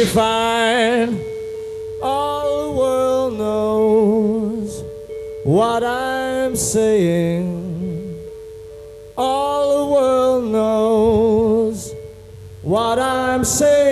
fine. All the world knows what I'm saying. All the world knows what I'm saying.